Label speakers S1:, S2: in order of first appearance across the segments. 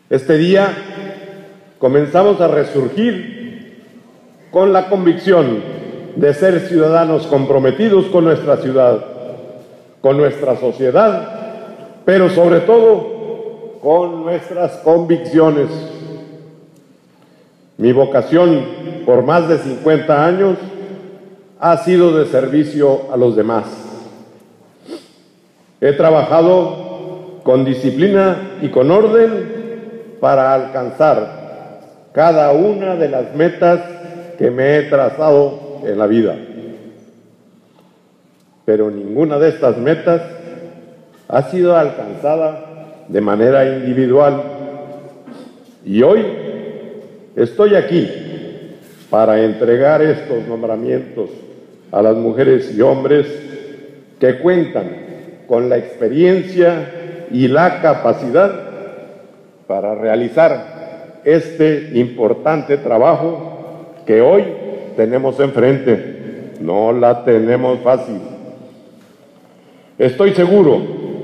S1: Este día comenzamos a resurgir con la convicción de ser ciudadanos comprometidos con nuestra ciudad, con nuestra sociedad, pero sobre todo con nuestras convicciones. Mi vocación por más de 50 años ha sido de servicio a los demás. He trabajado con disciplina y con orden para alcanzar cada una de las metas que me he trazado en la vida. Pero ninguna de estas metas ha sido alcanzada de manera individual. Y hoy estoy aquí para entregar estos nombramientos a las mujeres y hombres que cuentan con la experiencia y la capacidad para realizar este importante trabajo que hoy tenemos enfrente. No la tenemos fácil. Estoy seguro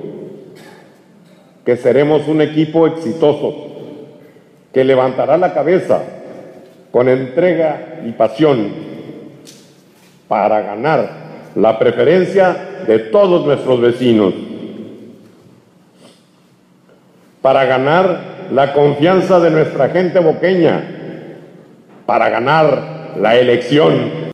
S1: que seremos un equipo exitoso que levantará la cabeza con entrega y pasión para ganar la preferencia de todos nuestros vecinos, para ganar la confianza de nuestra gente boqueña, para ganar la elección